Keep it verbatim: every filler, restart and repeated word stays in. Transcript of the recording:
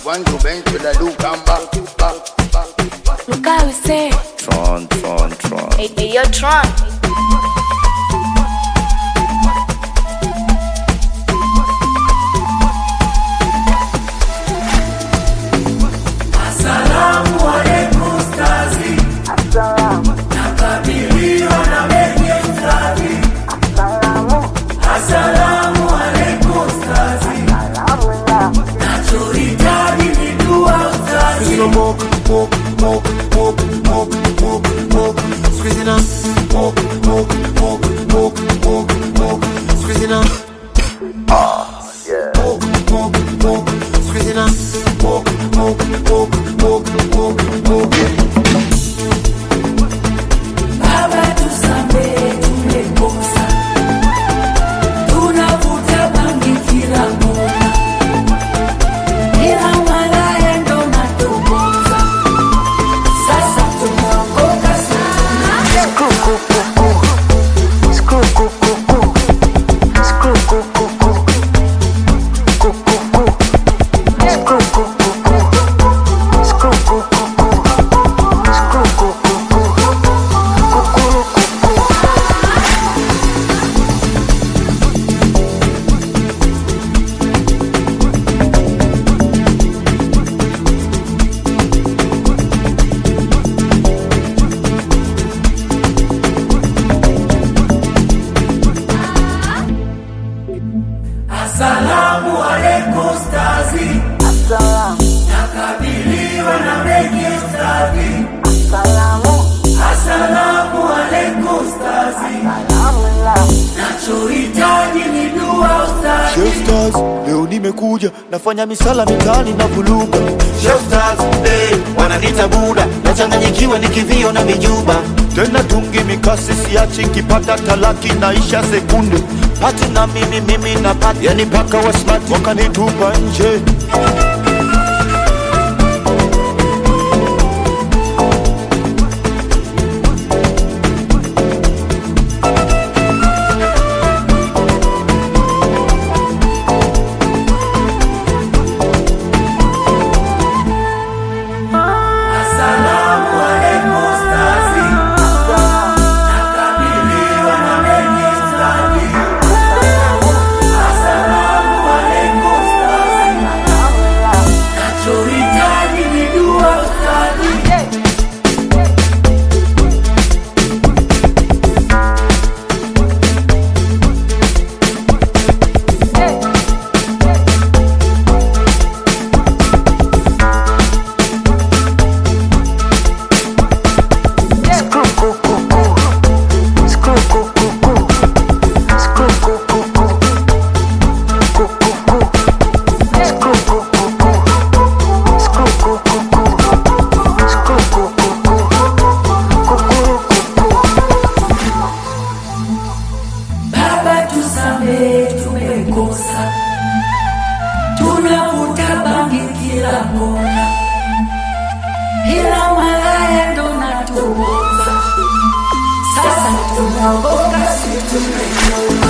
want to bend to the do come back, back, back. Look how we say Tron, Tron, Tron. Hey, hey, yo, Tron. Assalamu alaikum stazi. Assalamu. Nakabiliwa na mengi stazi. Assalamu. Assalamu alaikum stazi. Assalamu. Nachohitaji ni dua stazi. Squeezing on mock, mock, mock, mock, mock, mock, mock. Squeezing on mock, mock, mock, mock, mock, mock. Squeezing on. Ah, yeah. Mock, mock, mock. Squeezing on mock, mock, mock, mock, mock, mock. Baba tusamehe tumekosa. Tunavuta bangi kila kona. Kila malaya ndo natukosa. Sasa tumeokoka sana. Screw, coo, coo, coo. Screw, coo, coo, coo. Screw, coo, coo, coo. Coo, coo, coo. Screw, coo, coo, coo. Screw, coo, coo, coo. Screw, coo, coo, coo. Cucurucucu. Assalamu alaikum stazi. Assalamu. Nakabiliwa na mengi stazi. Assalamu. Assalamu alaikum stazi. Assalamu. Nachohitaji ni dua stazi. Chef Stars, leo nimekuja nafanya misala mitani na vuluga. Chef Stars, eh, wananiita Buda. Nachanganyikiwa nikivio na mijuba. Tena tungi mikasi siachi nkipata talaki naisha sekunde. Pati na mimi mimi na pati, yani paka wa smart wakanitupa nje. Assalamu alaikum stazi. Nakabiliwa na mengi stazi. Assalamu alaikum stazi. Nachohitaji ni dua stazi. Screw, coo, coo, coo. Screw, coo, coo, coo. Screw, coo, coo, coo. Coo, coo, coo. Screw, coo, coo, coo. Screw, coo, coo, coo. Screw, coo, coo, coo. Cucurucucu. Baba tusamehe tumekosa. Tunavuta bangi kila kona. Kila malaya ndo natukosa. Sasa tumeokoka si tumekosa.